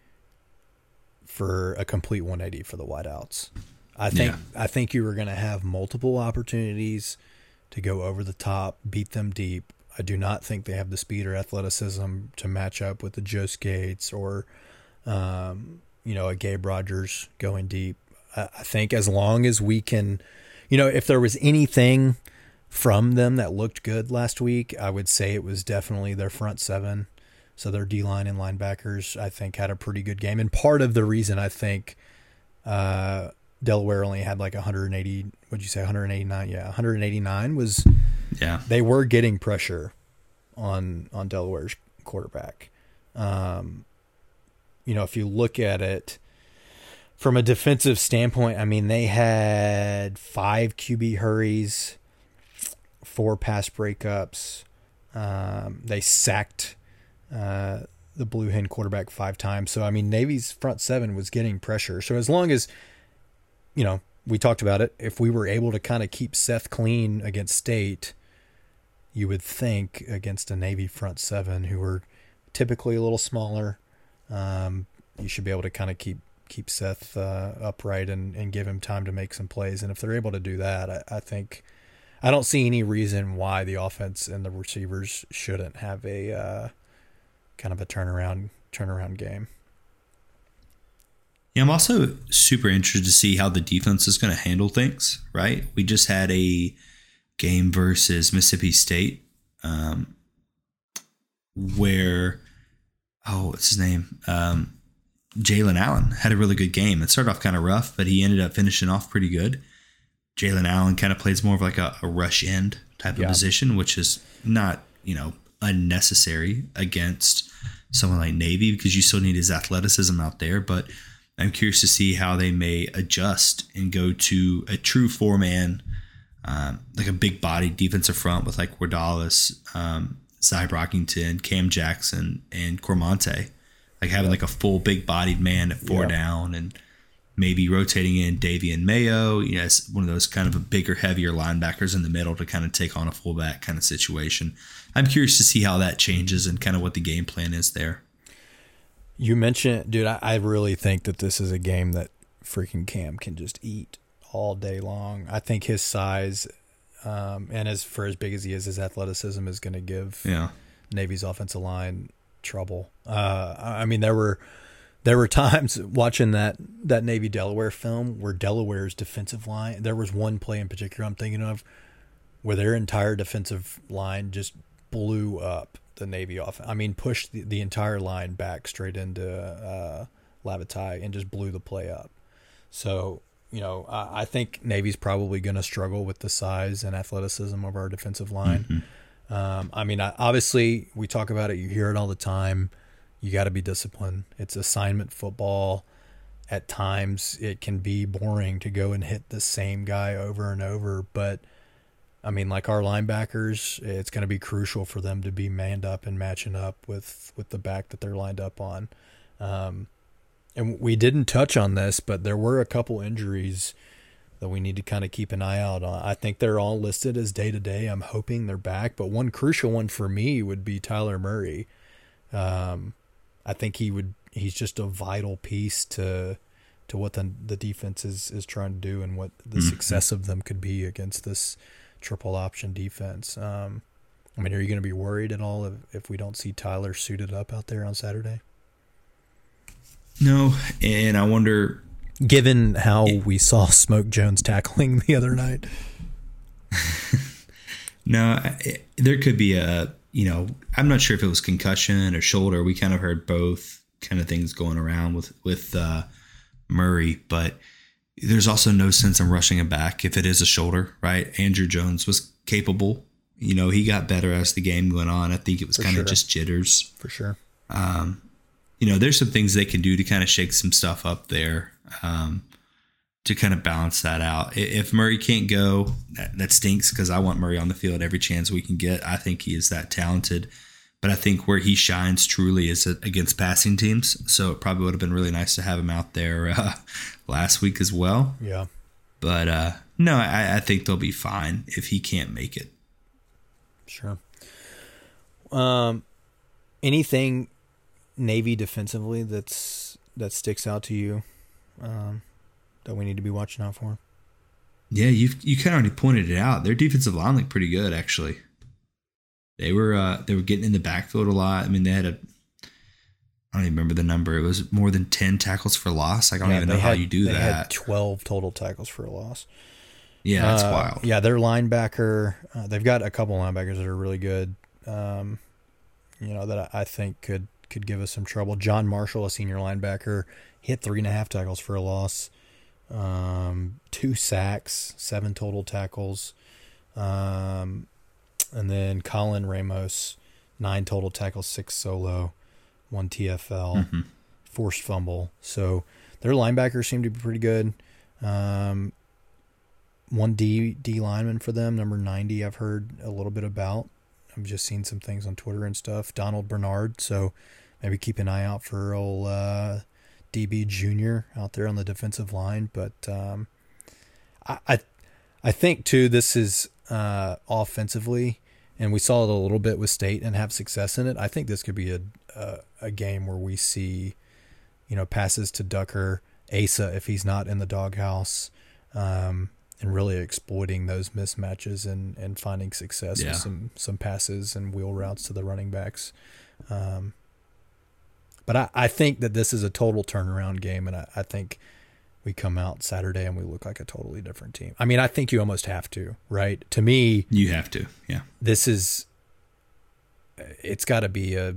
for a complete one eighty for the wideouts. I think yeah. I think you were gonna have multiple opportunities to go over the top, beat them deep. I do not think they have the speed or athleticism to match up with the Joe Skates or. Um, you know, a Gabe Rogers going deep. I think as long as we can, you know, if there was anything from them that looked good last week, I would say it was definitely their front seven. So their D-line and linebackers, I think, had a pretty good game. And part of the reason I think uh, Delaware only had like one hundred eighty, what'd you say, one hundred eighty-nine? Yeah, one hundred eighty-nine was yeah. they were getting pressure on, on Delaware's quarterback. Um You know, if you look at it from a defensive standpoint, I mean, they had five Q B hurries, four pass breakups. Um, they sacked uh, the Blue Hen quarterback five times. So, I mean, Navy's front seven was getting pressure. So, as long as, you know, we talked about it, if we were able to kind of keep Seth clean against State, you would think against a Navy front seven who were typically a little smaller, Um, you should be able to kind of keep keep Seth uh, upright and, and give him time to make some plays. And if they're able to do that, I, I think I don't see any reason why the offense and the receivers shouldn't have a uh, kind of a turnaround turnaround game. Yeah, I'm also super interested to see how the defense is going to handle things, right? We just had a game versus Mississippi State um, where, oh, what's his name? Um, Jalen Allen had a really good game. It started off kind of rough, but he ended up finishing off pretty good. Jalen Allen kind of plays more of like a, a rush end type Yeah. of position, which is not, you know, unnecessary against someone like Navy because you still need his athleticism out there. But I'm curious to see how they may adjust and go to a true four-man, um, like a big-bodied defensive front with like Wardalis, um, Zy Brockington, Cam Jackson, and Cormonte. Like having like a full big-bodied man at four Yeah. down and maybe rotating in Davian Mayo, you know, it's one of those kind of a bigger, heavier linebackers in the middle to kind of take on a fullback kind of situation. I'm curious to see how that changes and kind of what the game plan is there. You mentioned, dude, I, I really think that this is a game that freaking Cam can just eat all day long. I think his size, um, and as for as big as he is, his athleticism is going to give Yeah. Navy's offensive line trouble. Uh, I mean, there were there were times watching that that Navy Delaware film where Delaware's defensive line. There was one play in particular I'm thinking of where their entire defensive line just blew up the Navy offense. I mean, pushed the, the entire line back straight into uh, Lavatai and just blew the play up. So, you know, I, I think Navy's probably going to struggle with the size and athleticism of our defensive line. Mm-hmm. Um, I mean, I, obviously, we talk about it. You hear it all the time. You got to be disciplined. It's assignment football. At times, it can be boring to go and hit the same guy over and over, but I mean, like our linebackers, it's going to be crucial for them to be manned up and matching up with, with the back that they're lined up on. Um, and we didn't touch on this, but there were a couple injuries that we need to kind of keep an eye out on. I think they're all listed as day-to-day. I'm hoping they're back. But one crucial one for me would be Tyler Murray. Um, I think he would. He's just a vital piece to to what the, the defense is, is trying to do and what the mm-hmm. success of them could be against this triple option defense. Um, I mean, are you going to be worried at all if, if we don't see Tyler suited up out there on Saturday? No, and I wonder, given how we saw Smoke Jones tackling the other night. No, it, there could be a, you know, I'm not sure if it was concussion or shoulder. We kind of heard both kind of things going around with with uh, Murray, but there's also no sense in rushing him back if it is a shoulder, right? Andrew Jones was capable. You know, he got better as the game went on. I think it was kind of just jitters. For sure. Um, you know, there's some things they can do to kind of shake some stuff up there um, to kind of balance that out. If Murray can't go, that, that stinks because I want Murray on the field every chance we can get. I think he is that talented. But I think where he shines truly is against passing teams. So it probably would have been really nice to have him out there uh, last week as well. Yeah. But uh, no, I, I think they'll be fine if he can't make it. Sure. Um, anything Navy defensively that's that sticks out to you um, that we need to be watching out for? Yeah, you you kind of already pointed it out. Their defensive line looked pretty good, actually. They were uh, they were getting in the backfield a lot. I mean, they had a I don't even remember the number. It was more than ten tackles for loss. I don't yeah, even know had, how you do they that. Had twelve total tackles for a loss. Yeah, that's uh, wild. Yeah, their linebacker. Uh, they've got a couple linebackers that are really good. Um, you know that I think could could give us some trouble. John Marshall, a senior linebacker, hit three and a half tackles for a loss, um, two sacks, seven total tackles. Um, And then Colin Ramos, nine total tackles, six solo, one T F L, mm-hmm. forced fumble. So their linebackers seem to be pretty good. Um, one D D lineman for them, number ninety, I've heard a little bit about. I've just seen some things on Twitter and stuff. Donald Bernard. So maybe keep an eye out for old uh, D B Junior out there on the defensive line. But um, I, I I think too this is uh, offensively. And we saw it a little bit with State and have success in it. I think this could be a a, a game where we see, you know, passes to Ducker, Asa if he's not in the doghouse, um, and really exploiting those mismatches and, and finding success yeah. with some some passes and wheel routes to the running backs. Um, But I, I think that this is a total turnaround game, and I, I think we come out Saturday and we look like a totally different team. I mean, I think you almost have to, right? To me, you have to, yeah. This is, it's got to be a,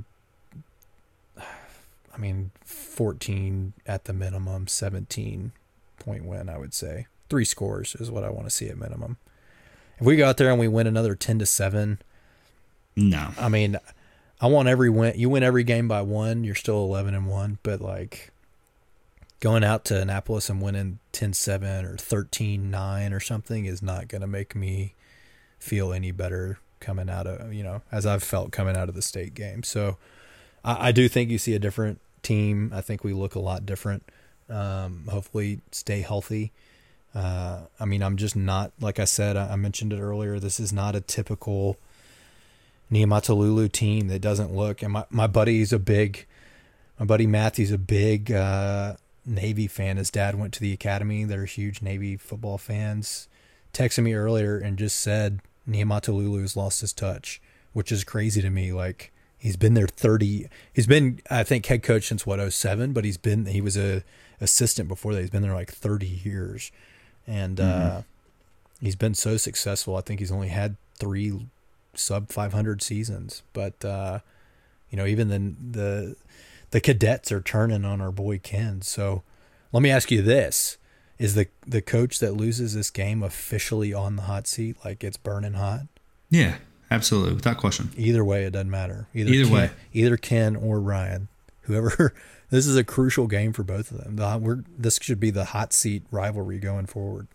I mean, fourteen at the minimum, seventeen point win, I would say. Three scores is what I want to see at minimum. If we go out there and we win another ten to seven, no. I mean, I want every win. You win every game by one, you're still eleven and one, but like, going out to Annapolis and winning ten seven or thirteen nine or something is not going to make me feel any better coming out of, you know, as I've felt coming out of the state game. So I, I do think you see a different team. I think we look a lot different. Um, hopefully stay healthy. Uh, I mean, I'm just not, like I said, I, I mentioned it earlier, this is not a typical Niumatalulu team that doesn't look, and my, my buddy's a big, my buddy Matthew's a big, uh, Navy fan. His dad went to the academy. They're huge Navy football fans. Texted me earlier and just said Niumatalulu's lost his touch, which is crazy to me. Like, he's been there thirty. He's been, I think, head coach since what, oh seven, but he's been, he was a assistant before that. He's been there like thirty years, and mm-hmm. uh, he's been so successful. I think he's only had three sub five hundred seasons, but uh, you know, even the the the cadets are turning on our boy Ken. So let me ask you this. Is the the coach that loses this game officially on the hot seat? Like, it's burning hot? Yeah, absolutely. Without question. Either way, it doesn't matter. Either, Either Ken, way. Either Ken or Ryan. Whoever. This is a crucial game for both of them. The, we're, this should be the hot seat rivalry going forward.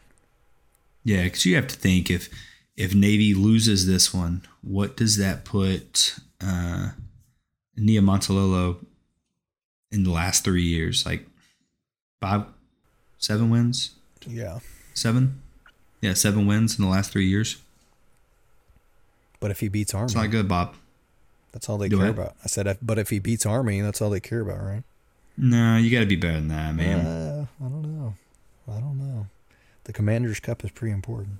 Yeah, because you have to think, if if Navy loses this one, what does that put uh, Niumatalolo in the last three years? Like five, seven wins? Yeah. Seven? Yeah, seven wins in the last three years. But if he beats Army. It's not good, Bob. That's all they Do care it. about. I said, if, but if he beats Army, that's all they care about, right? No, you got to be better than that, man. Uh, I don't know. I don't know. The Commander's Cup is pretty important.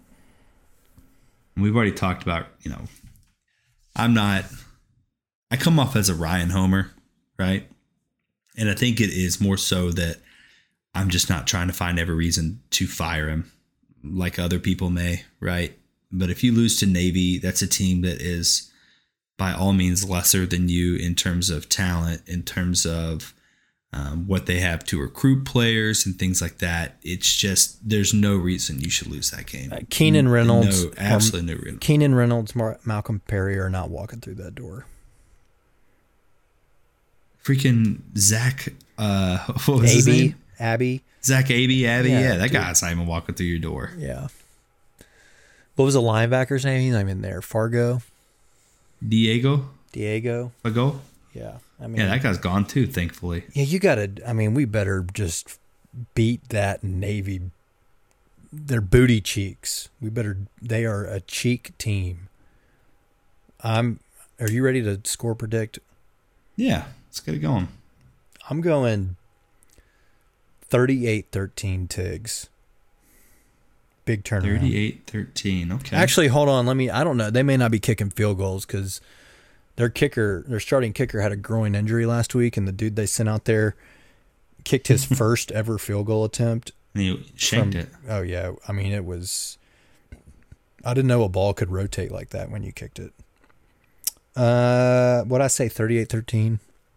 We've already talked about, you know, I'm not, I come off as a Ryan homer, right? And I think it is more so that I'm just not trying to find every reason to fire him like other people may, right? But if you lose to Navy, that's a team that is by all means lesser than you in terms of talent, in terms of um, what they have to recruit players and things like that. It's just, there's no reason you should lose that game. Uh, Keenan Reynolds. No, absolutely no reason. Keenan Reynolds, Mar- Malcolm Perry are not walking through that door. Freaking Zach, uh, what was his Abby, name? Abby. Zach Abby, Abby. Yeah, Yeah, that dude. guy's not even walking through your door. Yeah. What was the linebacker's name? He's not even there. Fargo? Diego? Diego? Fago? Yeah. I mean, Yeah, that guy's gone too, thankfully. yeah, you got to, I mean, we better just beat that Navy. They're booty cheeks. We better, they are a cheek team. I'm, are you ready to score predict? Yeah, let's get it going. I'm going thirty-eight thirteen Tigs. Big turnaround. thirty-eight thirteen, okay. Actually, hold on. Let me, I don't know. They may not be kicking field goals because their kicker, their starting kicker had a groin injury last week, and the dude they sent out there kicked his first ever field goal attempt. And he shanked from- it. Oh, yeah. I mean, it was, I didn't know a ball could rotate like that when you kicked it. Uh, what'd I say, thirty-eight thirteen?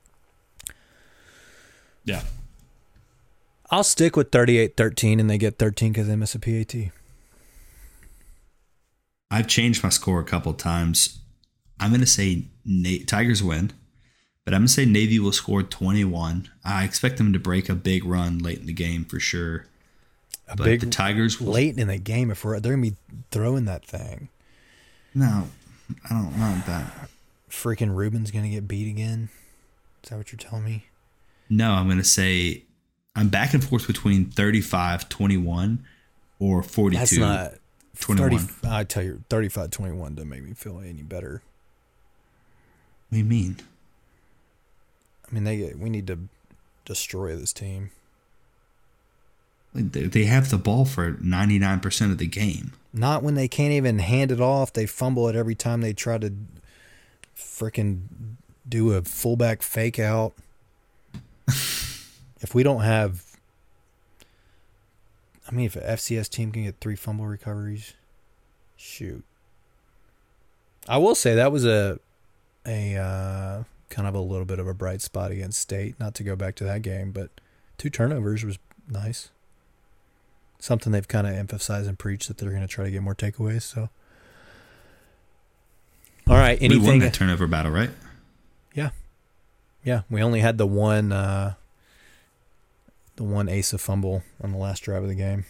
Yeah. I'll stick with thirty-eight thirteen, and they get thirteen because they miss a P A T. I've changed my score a couple times. I'm going to say Na- Tigers win, but I'm going to say Navy will score twenty-one. I expect them to break a big run late in the game for sure. A but big the Tigers will. late in the game, if we're, they're going to be throwing that thing. No, I don't know that. Freaking Ruben's going to get beat again. Is that what you're telling me? No, I'm going to say I'm back and forth between thirty-five twenty-one or forty-two. That's not twenty-one. thirty, I tell you, thirty-five twenty-one doesn't make me feel any better. What do you mean? I mean, they we need to destroy this team. Like, They they have the ball for ninety-nine percent of the game. Not when they can't even hand it off. They fumble it every time they try to freaking do a fullback fake out. If we don't have, I mean, if an F C S team can get three fumble recoveries, shoot. I will say that was a a uh, kind of a little bit of a bright spot against State. Not to go back to that game, but two turnovers was nice. Something they've kind of emphasized and preached that they're going to try to get more takeaways. So, all right, anything? We won that turnover battle, right? Yeah, yeah. We only had the one, uh, the one Asa fumble on the last drive of the game.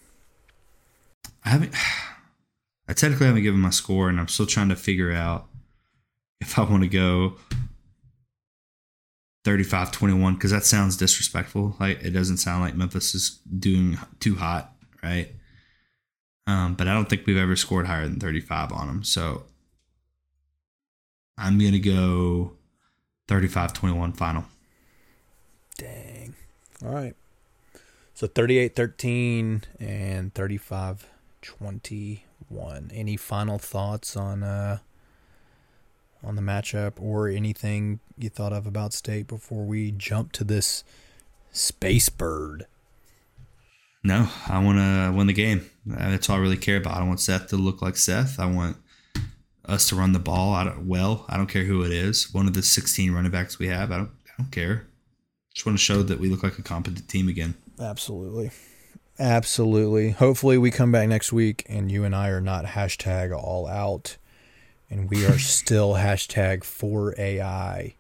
I haven't. I technically haven't given my score, and I'm still trying to figure out if I want to go thirty-five twenty-one, because that sounds disrespectful. Like, it doesn't sound like Memphis is doing too hot, right? Um, but I don't think we've ever scored higher than thirty-five on them. So I'm going to go thirty-five twenty-one final. Dang. All right. So thirty-eight thirteen and thirty-five twenty-one. Any final thoughts on uh on the matchup or anything you thought of about State before we jump to this Space Bird? No, I want to win the game. That's all I really care about. I want Seth to look like Seth. I want us to run the ball I don't, well. I don't care who it is. One of the sixteen running backs we have. I don't. I don't care. Just want to show that we look like a competent team again. Absolutely. Absolutely. Hopefully we come back next week and you and I are not hashtag all out. And we are still hashtag four A I.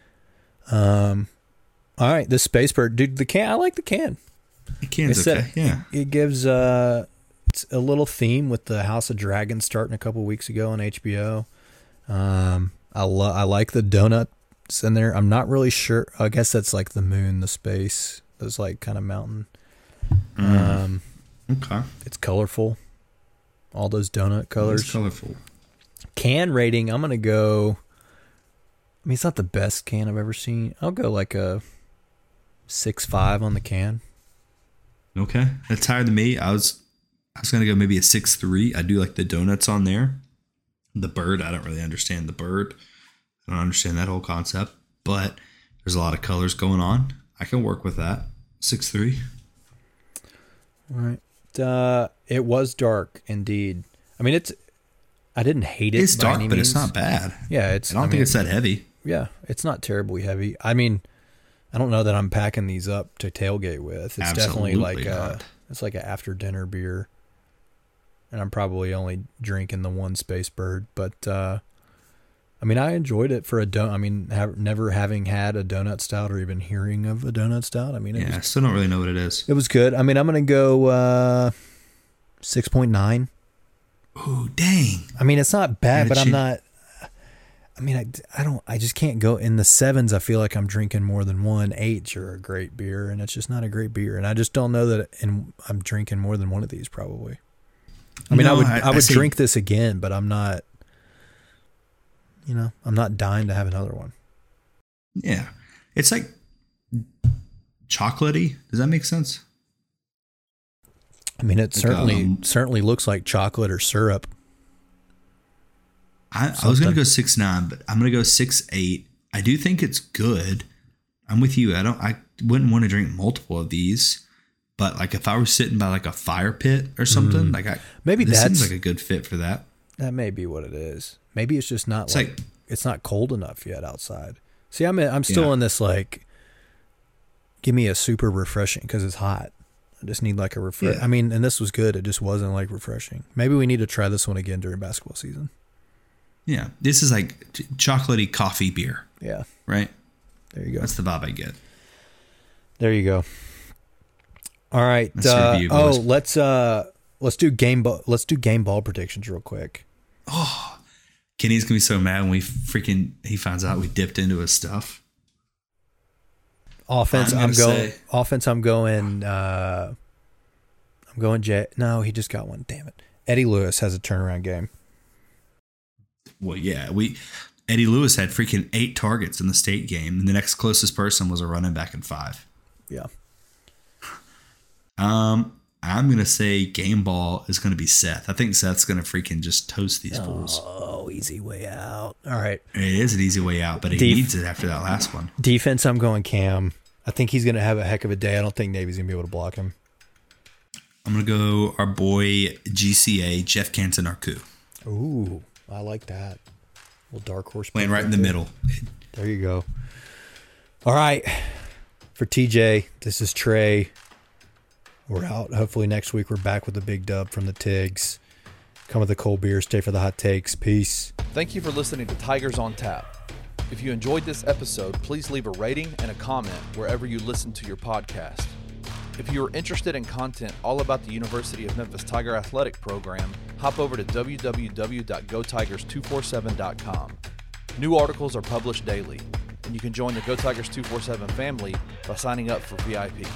Um, all right, this Space Bird, dude. The can, I like the can. The can's it's okay. A, yeah, it, it gives uh, it's a little theme with the House of Dragons starting a couple weeks ago on H B O. Um, I love. I like the donuts in there. I'm not really sure. I guess that's like the moon, the space. Those like kind of mountain. Mm. Um, okay. It's colorful. All those donut colors. It's colorful. Can rating, I'm going to go, I mean, it's not the best can I've ever seen. I'll go like a six five on the can. Okay. That's higher than me. I was I was going to go maybe a six three. I do like the donuts on there. The bird, I don't really understand the bird. I don't understand that whole concept. But there's a lot of colors going on. I can work with that. six three. All right. Uh, it was dark, indeed. I mean, it's... I didn't hate it. It's by dark, any but means. it's not bad. Yeah, it's. I don't I think mean, it's that heavy. Yeah, it's not terribly heavy. I mean, I don't know that I'm packing these up to tailgate with. It's Absolutely definitely like not. a, it's like an after dinner beer, and I'm probably only drinking the one Space Bird. But uh, I mean, I enjoyed it for a donut. I mean, have, never having had a donut stout or even hearing of a donut stout. I mean, it Yeah, was, I still don't really know what it is. it was good. I mean, I'm gonna go uh, six point nine. Ooh, dang. I mean, it's not bad, Yeah, but I'm she- not. I mean, I, I don't. I just can't go in the sevens. I feel like I'm drinking more than one. Eights are a great beer, and it's just not a great beer. And I just don't know that. And I'm drinking more than one of these probably. I mean, No, I would. I- I, I would see. drink this again, but I'm not. You know, I'm not dying to have another one. Yeah. It's like chocolatey. Does that make sense? I mean, it Like, certainly um, certainly looks like chocolate or syrup. I, I was Something. going to go six nine, but I'm going to go six eight. I do think it's good. I'm with you. I don't. I wouldn't want to drink multiple of these, but like if I were sitting by like a fire pit or something, like I Maybe this seems that's- like a good fit for that. That may be what it is. Maybe it's just not It's like, like- it's not cold enough yet outside. See, I'm in, I'm still Yeah. in this like, give me a super refreshing because it's hot. I just need like a refresh. Yeah. I mean, and this was good. It just wasn't like refreshing. Maybe we need to try this one again during basketball season. Yeah, this is like ch- chocolatey coffee beer, Yeah, right? there you go. That's the vibe I get. There you go. All right. Let's Uh, review, oh, boys. let's uh, let's do game ball. Let's do game ball predictions real quick. Kenny's gonna be so mad when we freaking he finds out we dipped into his stuff. Offense, I'm I'm, gonna going. say- Offense, I'm going. Uh, I'm going. J. No, he just got one. Damn it. Eddie Lewis has a turnaround game. Well, yeah, we Eddie Lewis had freaking eight targets in the state game, and the next closest person was a running back in five. Yeah. Um, I'm gonna say game ball is gonna be Seth. I think Seth's gonna freaking just toast these fools. Oh, Oh, easy way out. All right. It is an easy way out, but he Def- needs it after that last one. Defense, I'm going Cam. I think he's going to have a heck of a day. I don't think Navy's going to be able to block him. I'm going to go our boy G C A, Jeff Canton-Arku. Ooh, I like that. Little dark horse. Playing right in the middle. There you go. All right. For T J, this is Trey. We're out. Hopefully next week we're back with a big dub from the Tigs. Come with the cold beer. Stay for the hot takes. Peace. Thank you for listening to Tigers on Tap. If you enjoyed this episode, please leave a rating and a comment wherever you listen to your podcast. If you are interested in content all about the University of Memphis Tiger Athletic Program, hop over to w w w dot go tigers two four seven dot com. New articles are published daily, and you can join the Go Tigers two forty-seven family by signing up for V I P.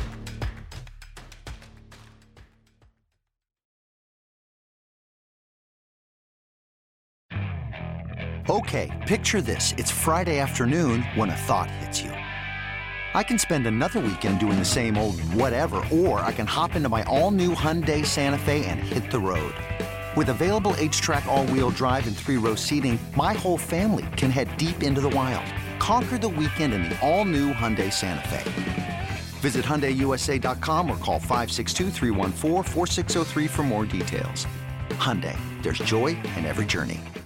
Okay, picture this. It's Friday afternoon when a thought hits you. I can spend another weekend doing the same old whatever, or I can hop into my all-new Hyundai Santa Fe and hit the road. With available H-Track all-wheel drive and three-row seating, my whole family can head deep into the wild. Conquer the weekend in the all-new Hyundai Santa Fe. Visit Hyundai U S A dot com or call five six two, three one four, four six zero three for more details. Hyundai, there's joy in every journey.